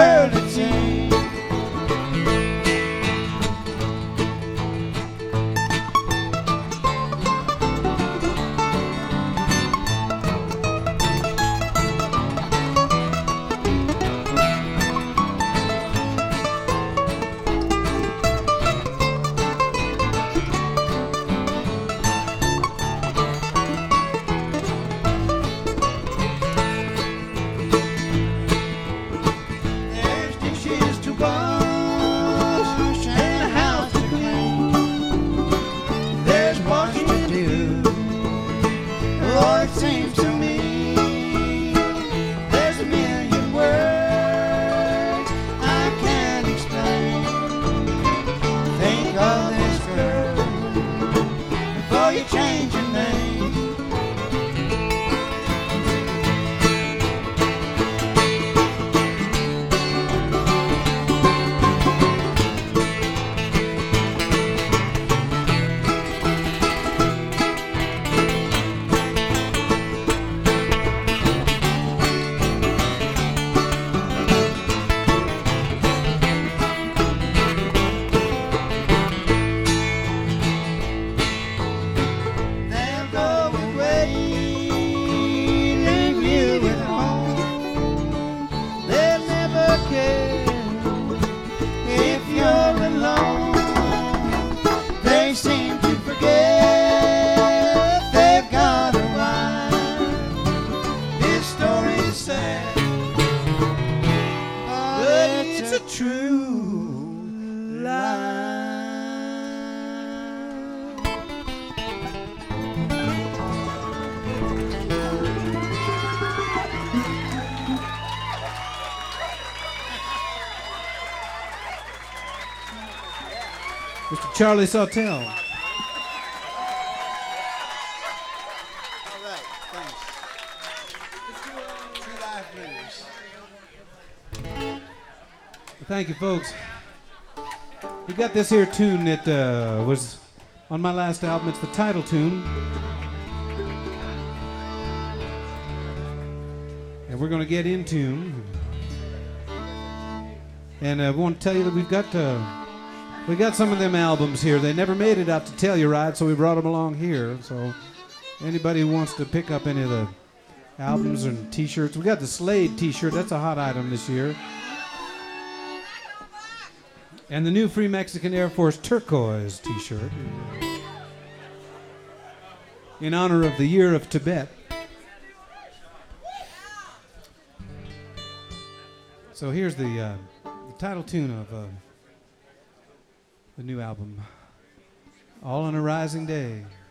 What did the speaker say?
world to change. Mr. Charlie Sawtelle. All right, thanks. Two live blues. Thank you, folks. We got this here tune that was on my last album. It's the title tune. And we're going to get in tune. And I want to tell you that we got some of them albums here. They never made it out to Telluride, so we brought them along here. So anybody who wants to pick up any of the albums and T-shirts, we got the Slade T-shirt. That's a hot item this year. And the new Free Mexican Air Force turquoise T-shirt in honor of the Year of Tibet. So here's the title tune of the new album, All on a Rising Day.